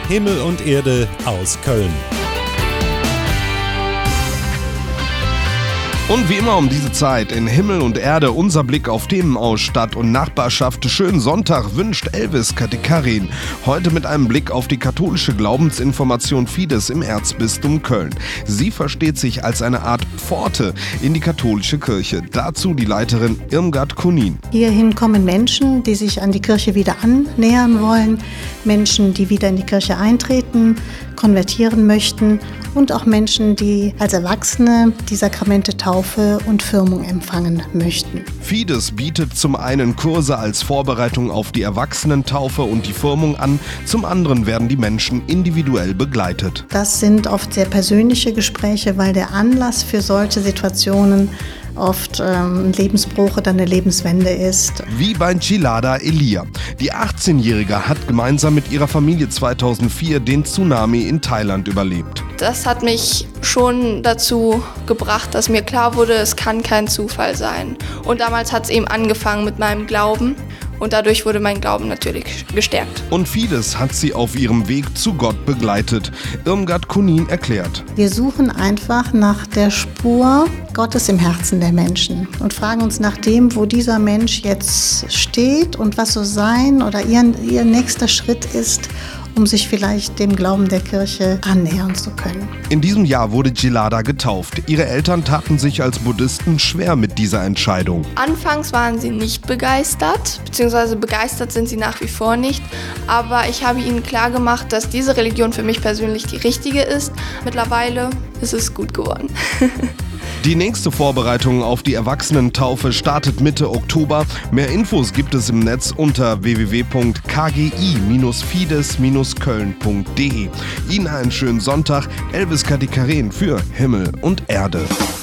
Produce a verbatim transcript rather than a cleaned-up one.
Himmel und Erde aus Köln. Und wie immer um diese Zeit in Himmel und Erde unser Blick auf Themen aus Stadt und Nachbarschaft. Schönen Sonntag wünscht Elvis Katikarin. Heute mit einem Blick auf die katholische Glaubensinformation Fides im Erzbistum Köln. Sie versteht sich als eine Art Pforte in die katholische Kirche. Dazu die Leiterin Irmgard Kunin. Hierhin kommen Menschen, die sich an die Kirche wieder annähern wollen, Menschen, die wieder in die Kirche eintreten, konvertieren möchten und auch Menschen, die als Erwachsene die Sakramente Taufe und Firmung empfangen möchten. Fides bietet zum einen Kurse als Vorbereitung auf die Erwachsenentaufe und die Firmung an, zum anderen werden die Menschen individuell begleitet. Das sind oft sehr persönliche Gespräche, weil der Anlass für solche Situationen oft ähm, ein Lebensbruch oder eine Lebenswende ist. Wie bei Gilada Elia. Die achtzehnjährige hat gemeinsam mit ihrer Familie zweitausendvier den Tsunami in Thailand überlebt. Das hat mich schon dazu gebracht, dass mir klar wurde, es kann kein Zufall sein. Und damals hat es eben angefangen mit meinem Glauben. Und dadurch wurde mein Glauben natürlich gestärkt. Und Fides hat sie auf ihrem Weg zu Gott begleitet. Irmgard Kunin erklärt. Wir suchen einfach nach der Spur Gottes im Herzen der Menschen und fragen uns nach dem, wo dieser Mensch jetzt steht und was so sein oder ihr, ihr nächster Schritt ist, um sich vielleicht dem Glauben der Kirche annähern zu können. In diesem Jahr wurde Gilada getauft. Ihre Eltern taten sich als Buddhisten schwer mit dieser Entscheidung. Anfangs waren sie nicht begeistert, beziehungsweise begeistert sind sie nach wie vor nicht. Aber ich habe ihnen klargemacht, dass diese Religion für mich persönlich die richtige ist. Mittlerweile ist es gut geworden. Die nächste Vorbereitung auf die Erwachsenentaufe startet Mitte Oktober. Mehr Infos gibt es im Netz unter w w w punkt k g i fides köln punkt d e. Ihnen einen schönen Sonntag. Elvis Katikarin für Himmel und Erde.